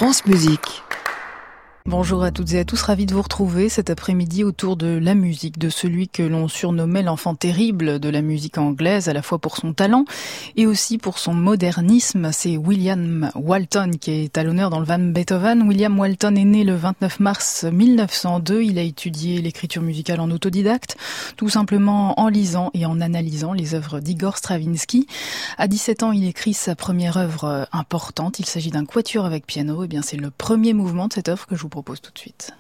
France Musique. Bonjour à toutes et à tous, ravi de vous retrouver cet après-midi autour de la musique, de celui que l'on surnommait l'enfant terrible de la musique anglaise, à la fois pour son talent et aussi pour son modernisme. C'est William Walton qui est à l'honneur dans le Van Beethoven. William Walton est né le 29 mars 1902. Il a étudié l'écriture musicale en autodidacte, tout simplement en lisant et en analysant les œuvres d'Igor Stravinsky. À 17 ans, il écrit sa première œuvre importante. Il s'agit d'un quatuor avec piano. Et bien, c'est le premier mouvement de cette œuvre que je vous propose tout de suite.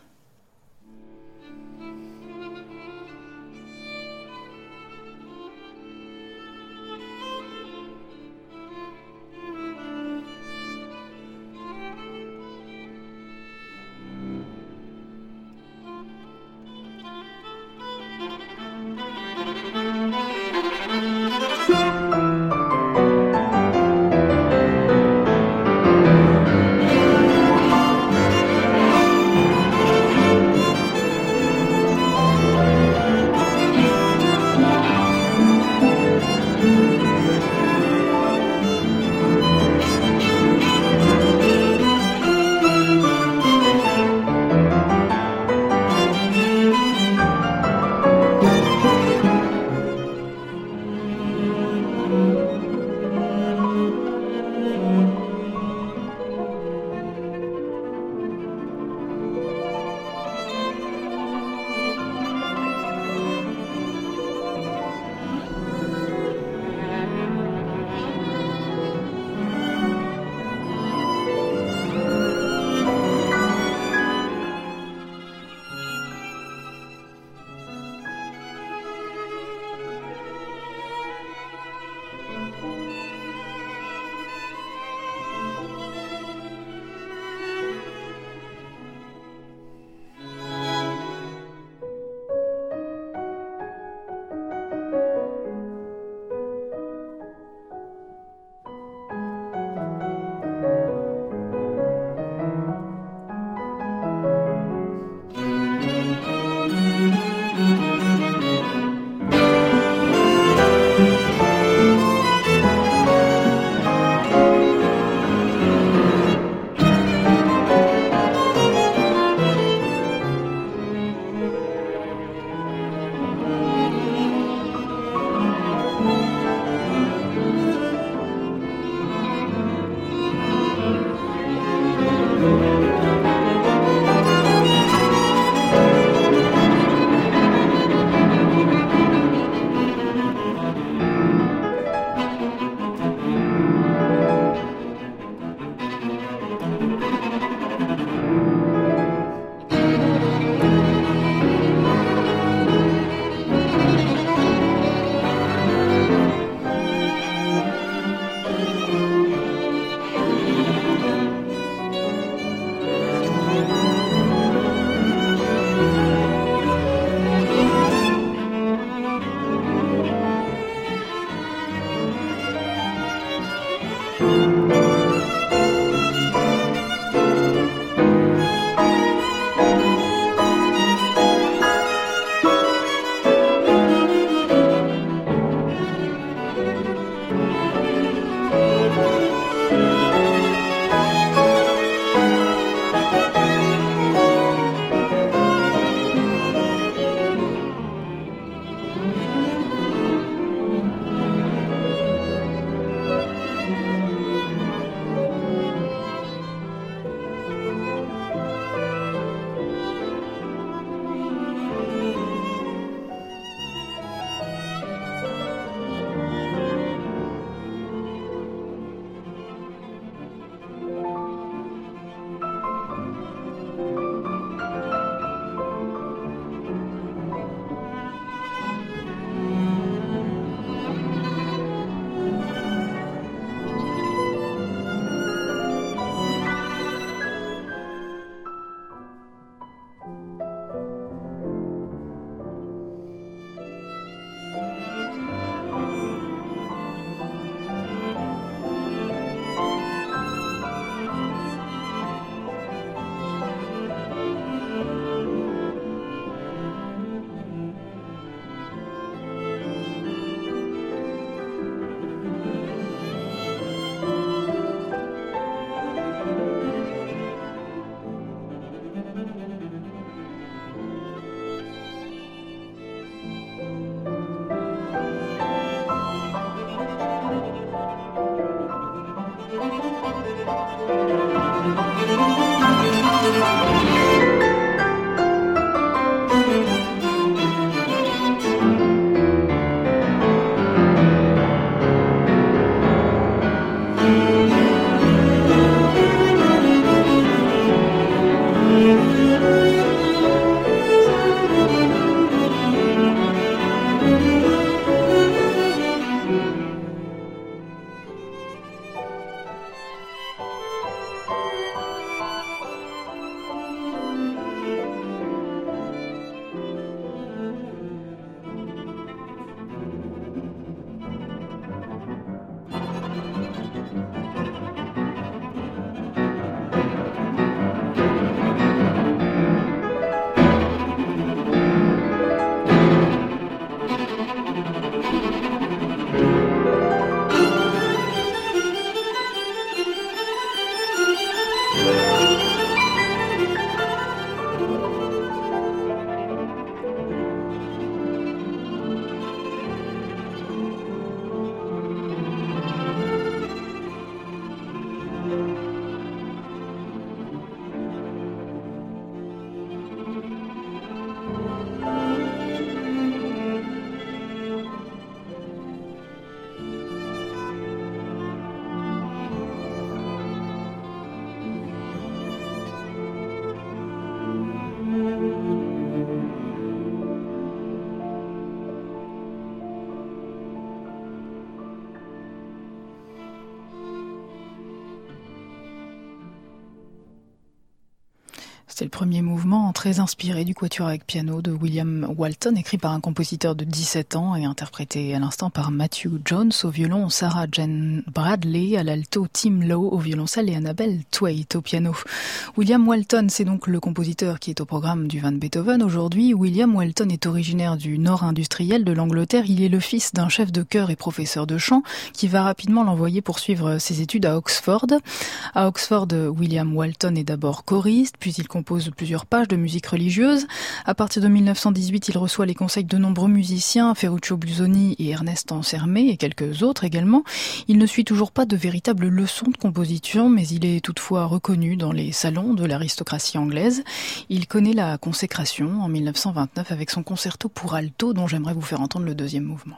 C'est le premier mouvement très inspiré du quatuor avec piano de William Walton, écrit par un compositeur de 17 ans et interprété à l'instant par Matthew Jones au violon, Sarah Jane Bradley à l'alto, Tim Lowe au violoncelle et Annabelle Twait au piano. William Walton, c'est donc le compositeur qui est au programme du Van Beethoven aujourd'hui. William Walton est originaire du nord industriel de l'Angleterre. Il est le fils d'un chef de chœur et professeur de chant qui va rapidement l'envoyer poursuivre ses études à Oxford. À Oxford, William Walton est d'abord choriste, puis il compose plusieurs pages de musique religieuse. À partir de 1918, il reçoit les conseils de nombreux musiciens, Ferruccio Busoni et Ernest Ansermet et quelques autres également. Il ne suit toujours pas de véritables leçons de composition, mais il est toutefois reconnu dans les salons de l'aristocratie anglaise. Il connaît la consécration en 1929 avec son concerto pour alto dont j'aimerais vous faire entendre le deuxième mouvement.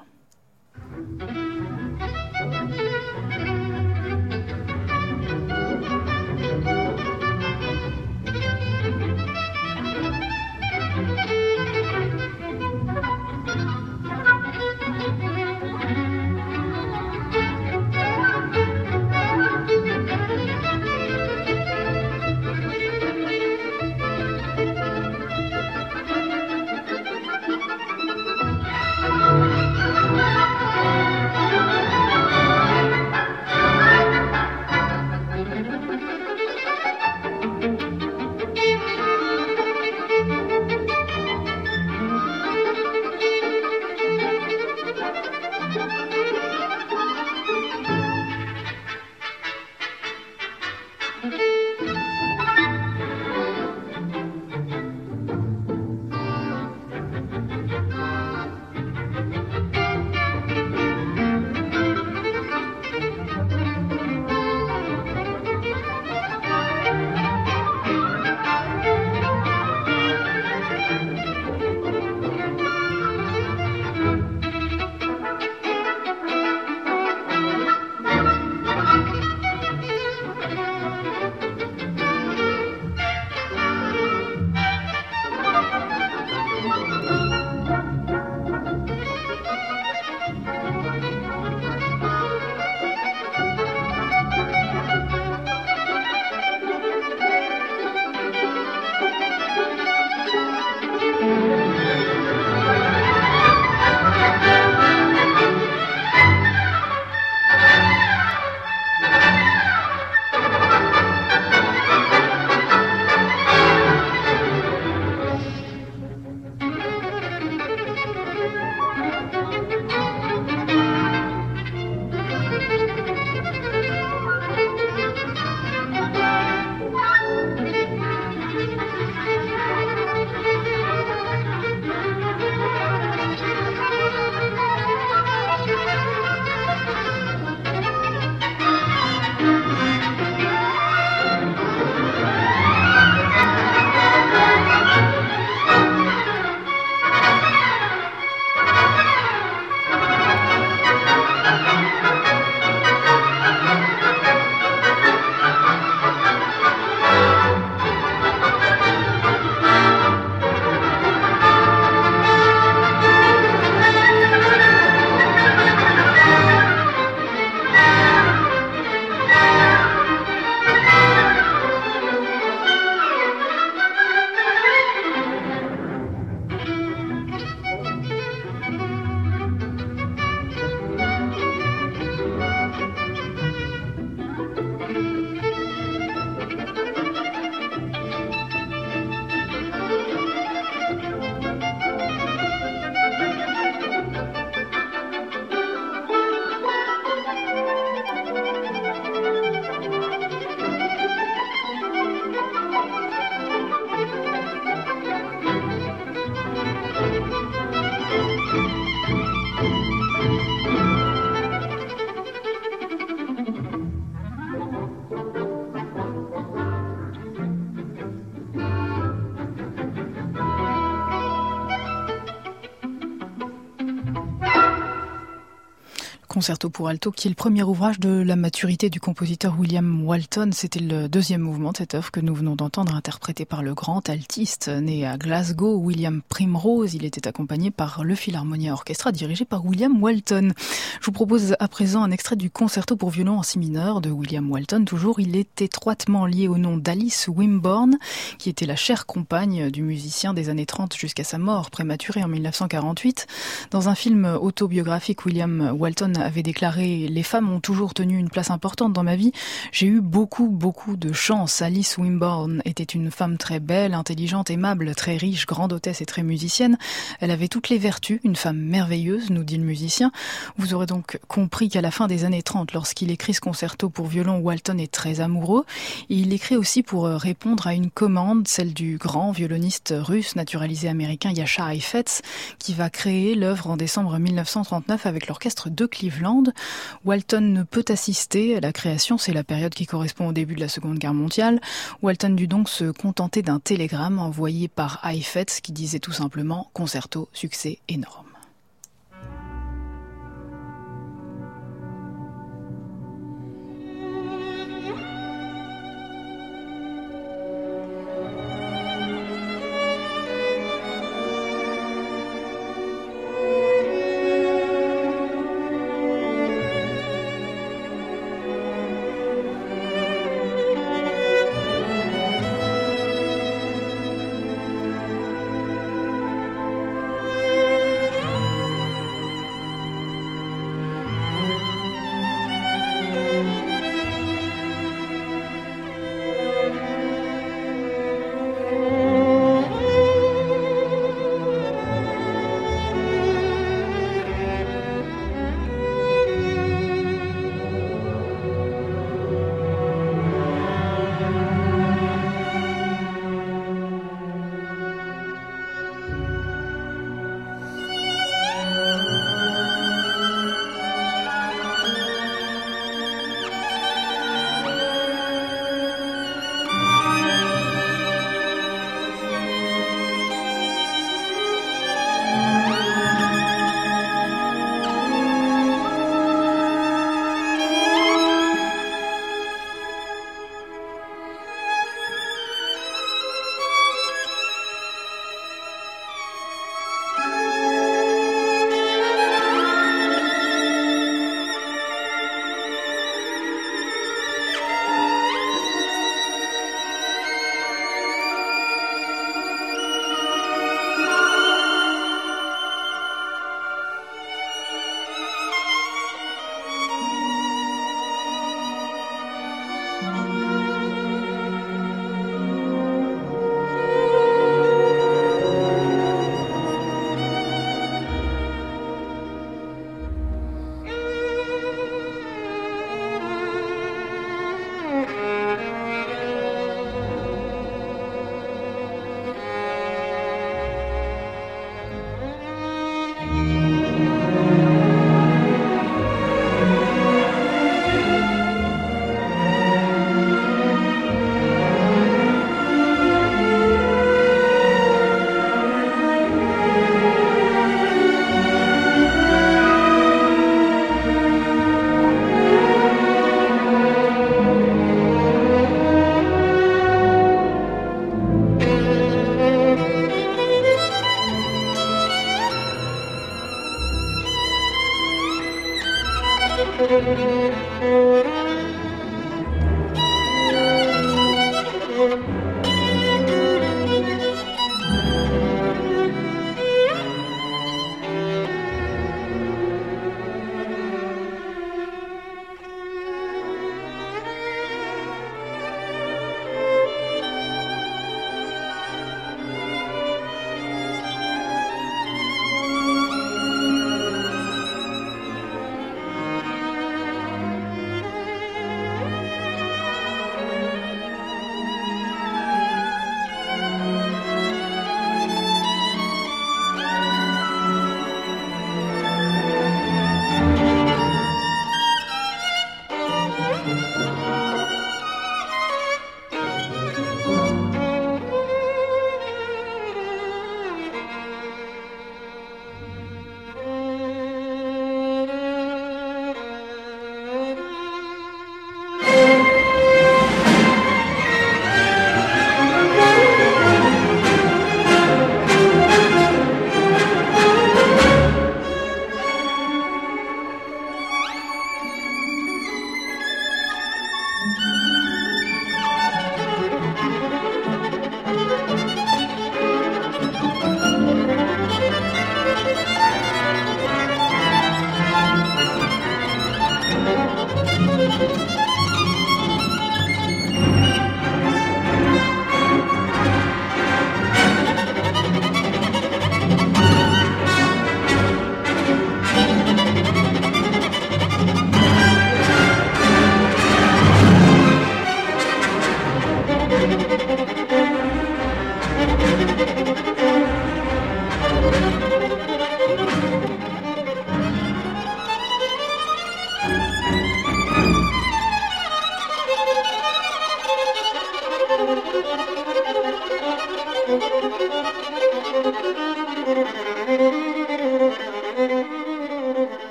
Concerto pour alto, qui est le premier ouvrage de la maturité du compositeur William Walton. C'était le deuxième mouvement de cette œuvre que nous venons d'entendre, interprété par le grand altiste né à Glasgow, William Primrose. Il était accompagné par le Philharmonia Orchestra, dirigé par William Walton. Je vous propose à présent un extrait du Concerto pour violon en si mineur de William Walton. Toujours, il est étroitement lié au nom d'Alice Wimborne, qui était la chère compagne du musicien des années 30 jusqu'à sa mort prématurée en 1948. Dans un film autobiographique, William Walton avait déclaré « Les femmes ont toujours tenu une place importante dans ma vie. J'ai eu beaucoup de chance. Alice Wimborne était une femme très belle, intelligente, aimable, très riche, grande hôtesse et très musicienne. Elle avait toutes les vertus, une femme merveilleuse, nous dit le musicien. Vous aurez donc compris qu'à la fin des années 30, lorsqu'il écrit ce concerto pour violon, Walton est très amoureux. Et il écrit aussi pour répondre à une commande, celle du grand violoniste russe naturalisé américain Yasha Heifetz, qui va créer l'œuvre en décembre 1939 avec l'orchestre de Cleveland. Walton ne peut assister à la création, c'est la période qui correspond au début de la Seconde Guerre mondiale. Walton dut donc se contenter d'un télégramme envoyé par Heifetz qui disait tout simplement « Concerto, succès énorme ».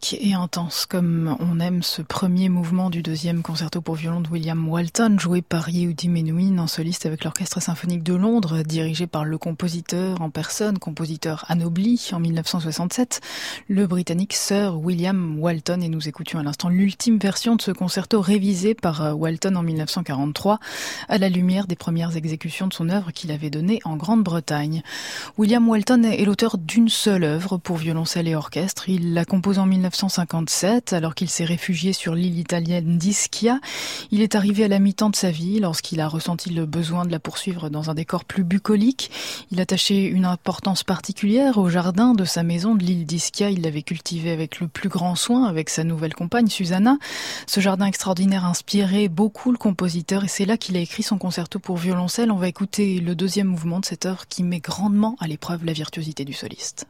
dynamique et intense, comme on aime ce premier mouvement du deuxième concerto pour violon de William Walton, joué par Yehudi Menuhin en soliste avec l'Orchestre symphonique de Londres, dirigé par le compositeur en personne, compositeur anobli en 1967, le Britannique Sir William Walton. Et nous écoutions à l'instant l'ultime version de ce concerto révisé par Walton en 1943, à la lumière des premières exécutions de son œuvre qu'il avait donnée en Grande-Bretagne. William Walton est l'auteur d'une seule œuvre pour violoncelle et orchestre. Il la compose en 1957, alors qu'il s'est réfugié sur l'île italienne d'Ischia. Il est arrivé à la mi-temps de sa vie, lorsqu'il a ressenti le besoin de la poursuivre dans un décor plus bucolique. Il attachait une importance particulière au jardin de sa maison de l'île d'Ischia. Il l'avait cultivé avec le plus grand soin, avec sa nouvelle compagne, Susanna. Ce jardin extraordinaire inspirait beaucoup le compositeur, et c'est là qu'il a écrit son concerto pour violoncelle. On va écouter le deuxième mouvement de cette œuvre qui met grandement à l'épreuve la virtuosité du soliste.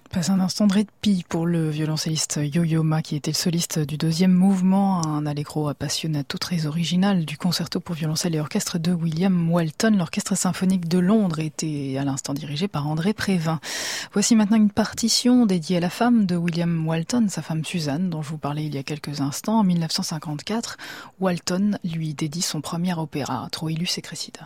Pas un instant de répit pour le violoncelliste Yo-Yo Ma, qui était le soliste du deuxième mouvement, un allegro appassionato très original du concerto pour violoncelle et orchestre de William Walton. L'orchestre symphonique de Londres était à l'instant dirigé par André Prévin. Voici maintenant une partition dédiée à la femme de William Walton, sa femme Suzanne, dont je vous parlais il y a quelques instants. En 1954, Walton lui dédie son premier opéra, Troilus et Cressida.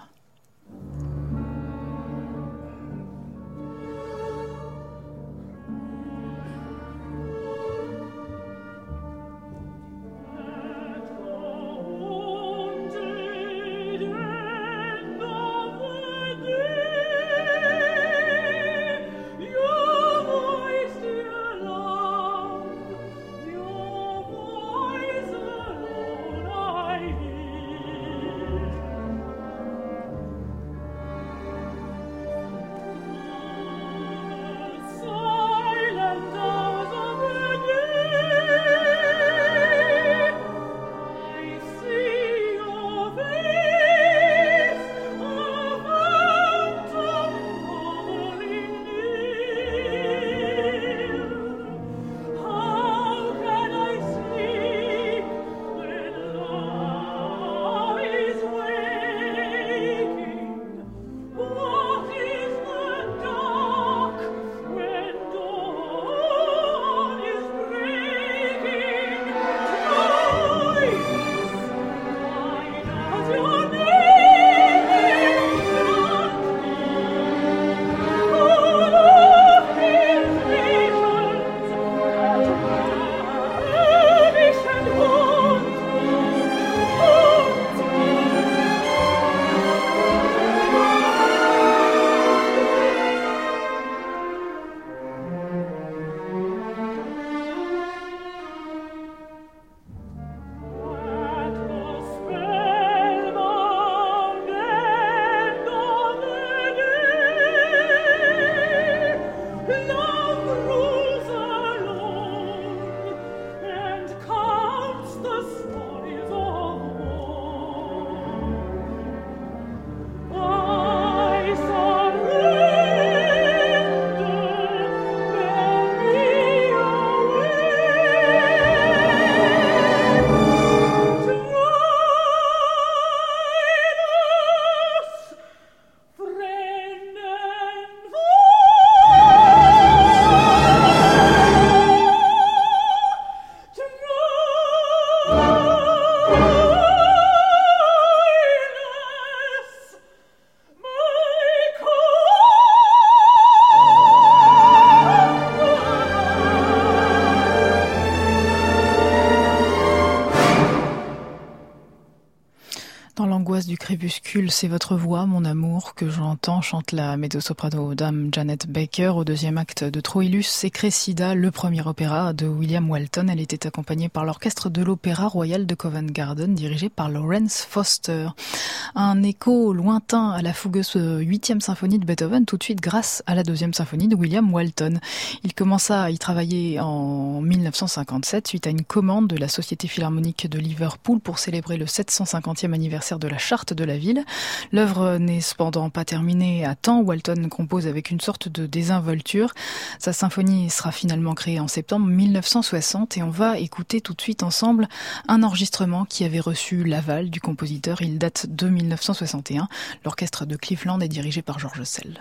Du crépuscule, c'est votre voix, mon amour, que j'entends, chante la mezzo-soprano dame Janet Baker au deuxième acte de Troilus et Cressida, le premier opéra de William Walton. Elle était accompagnée par l'orchestre de l'Opéra Royal de Covent Garden, dirigé par Lawrence Foster. Un écho lointain à la fougueuse 8e symphonie de Beethoven, tout de suite grâce à la 2e symphonie de William Walton. Il commença à y travailler en 1957 suite à une commande de la Société Philharmonique de Liverpool pour célébrer le 750e anniversaire de la charte de la ville. L'œuvre n'est cependant pas terminée à temps. Walton compose avec une sorte de désinvolture. Sa symphonie sera finalement créée en septembre 1960 et on va écouter tout de suite ensemble un enregistrement qui avait reçu l'aval du compositeur. Il date de 1961. L'orchestre de Cleveland est dirigé par George Sell.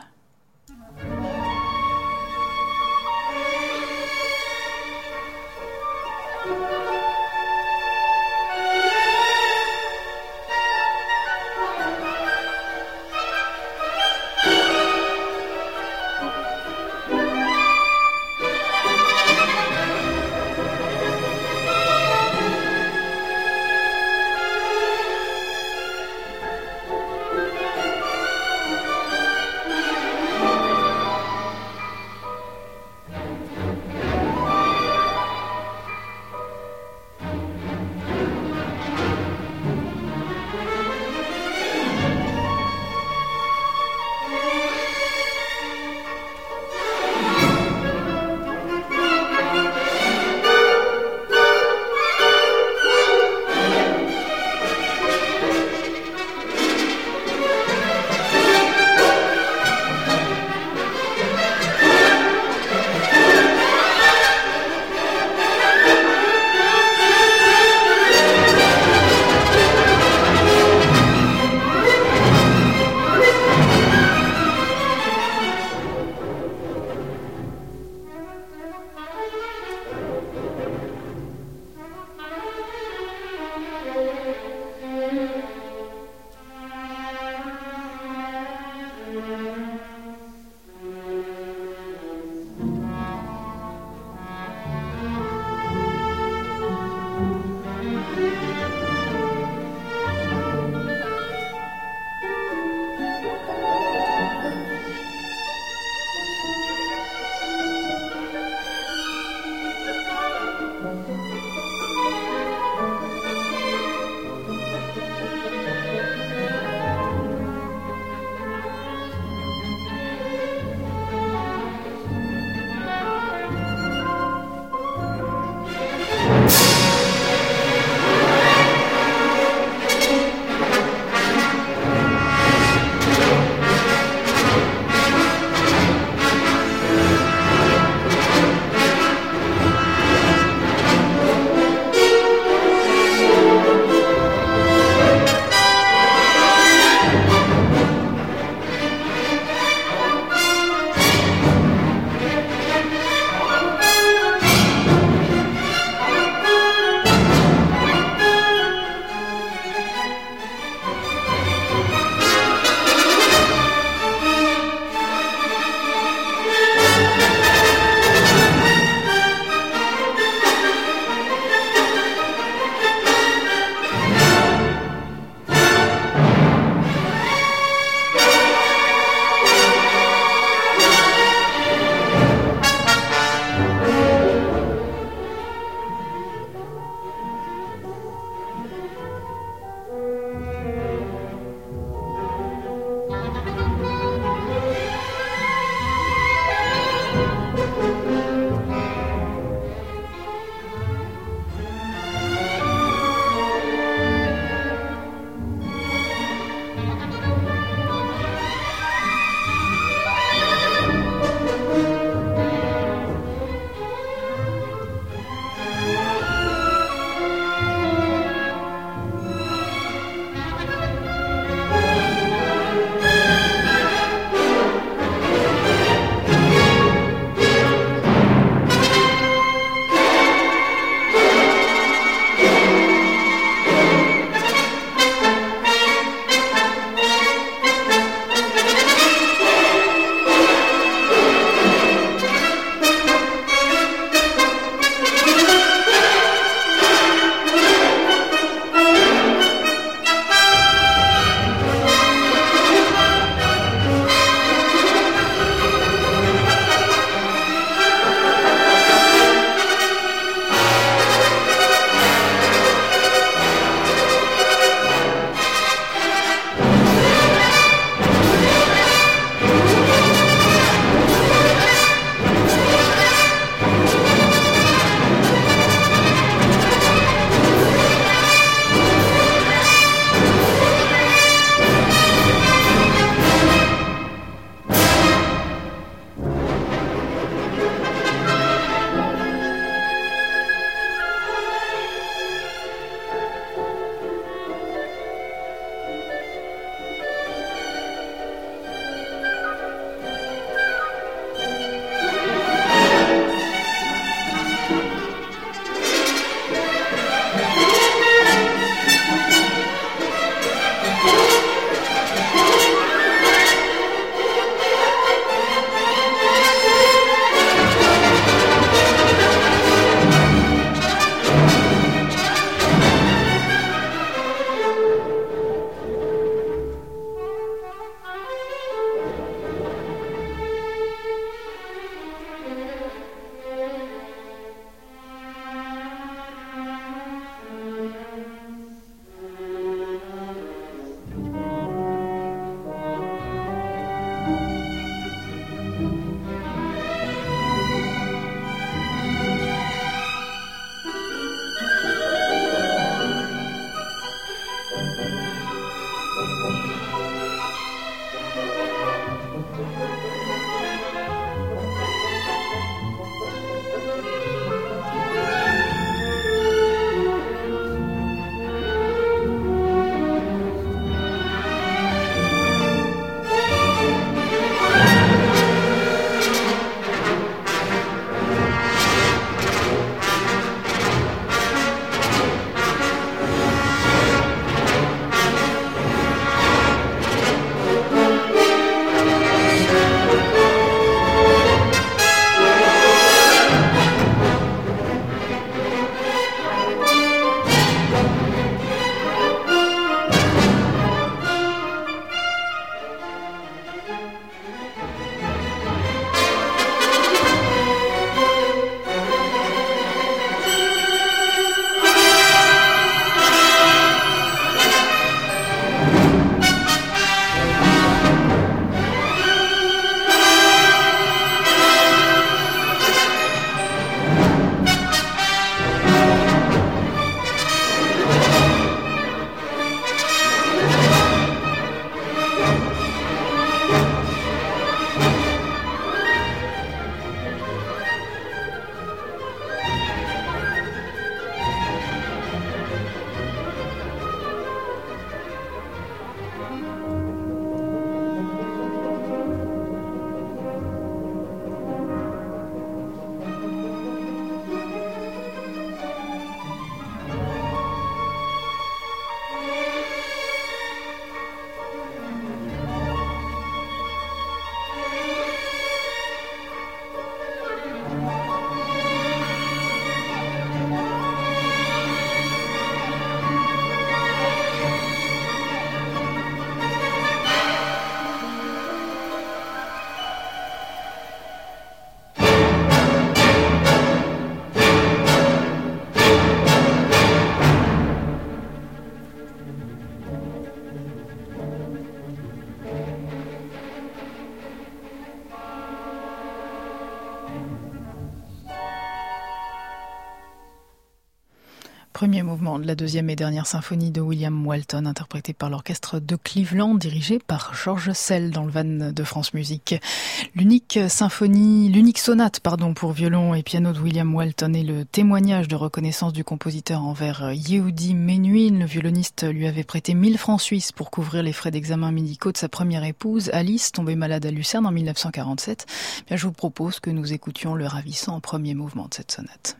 Premier mouvement de la deuxième et dernière symphonie de William Walton, interprétée par l'orchestre de Cleveland, dirigé par Georges Sell dans le van de France Musique. L'unique sonate, pour violon et piano de William Walton est le témoignage de reconnaissance du compositeur envers Yehudi Menuhin. Le violoniste lui avait prêté 1000 francs suisses pour couvrir les frais d'examen médicaux de sa première épouse, Alice, tombée malade à Lucerne en 1947. Bien, je vous propose que nous écoutions le ravissant premier mouvement de cette sonate.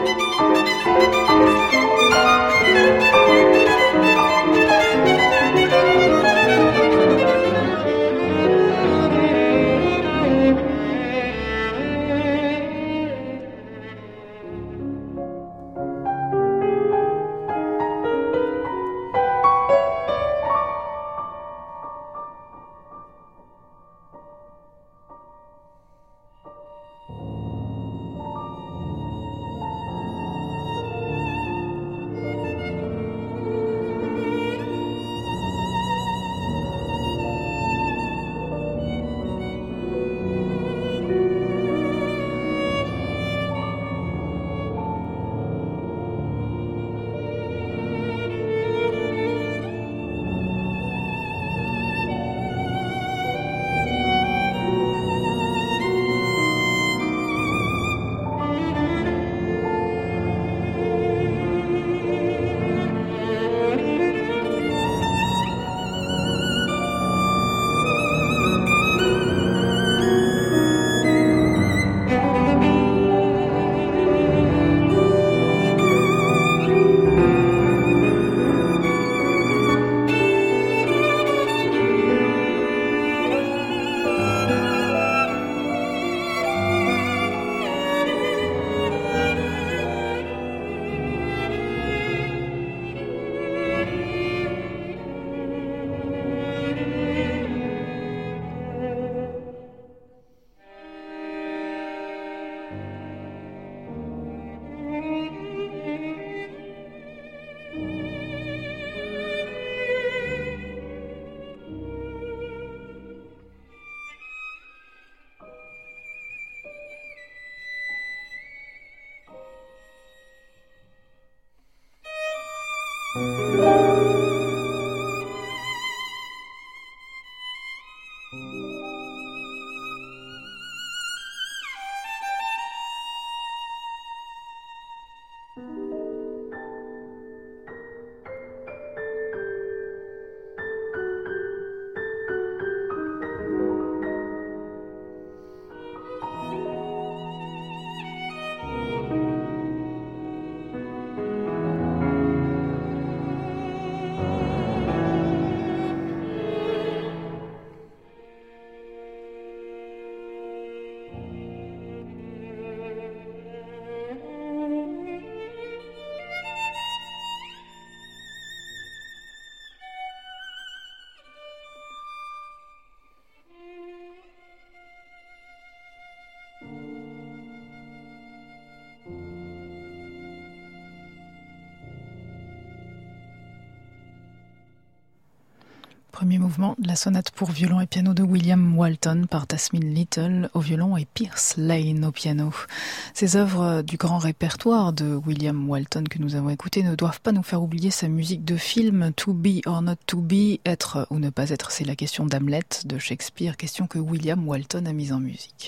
Premier mouvement de la sonate pour violon et piano de William Walton par Tasmin Little au violon et Pierce Lane au piano. Ces œuvres du grand répertoire de William Walton que nous avons écoutées ne doivent pas nous faire oublier sa musique de film To Be or Not To Be, être ou ne pas être, c'est la question d'Hamlet de Shakespeare, question que William Walton a mise en musique.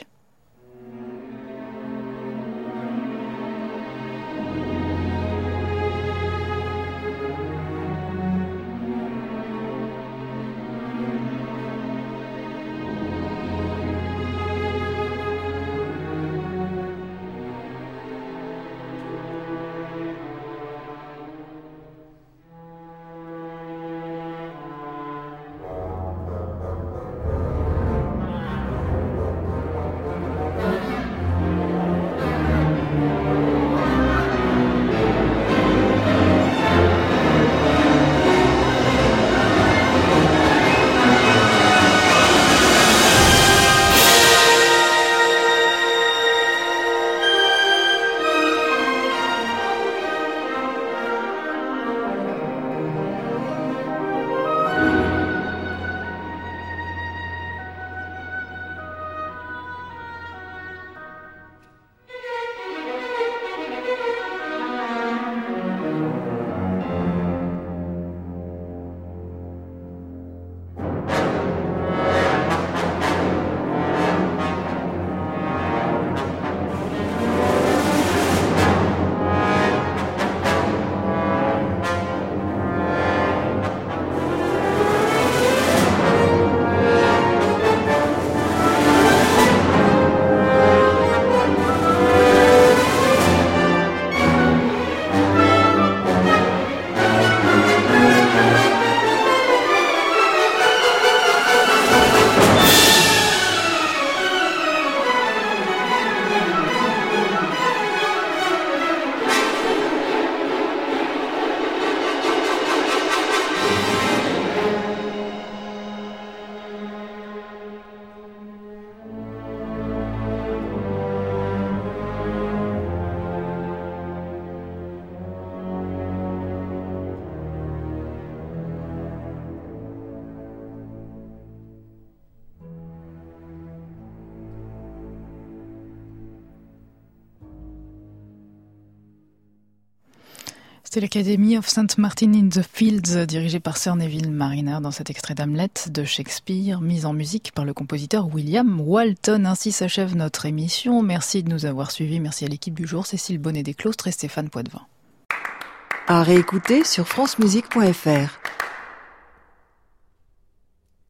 C'est l'Academy of St. Martin in the Fields, dirigée par Sir Neville Mariner dans cet extrait d'Hamlet de Shakespeare, mise en musique par le compositeur William Walton. Ainsi s'achève notre émission. Merci de nous avoir suivis. Merci à l'équipe du jour, Cécile Bonnet-Desclostres et Stéphane Poitvin. À réécouter sur francemusique.fr.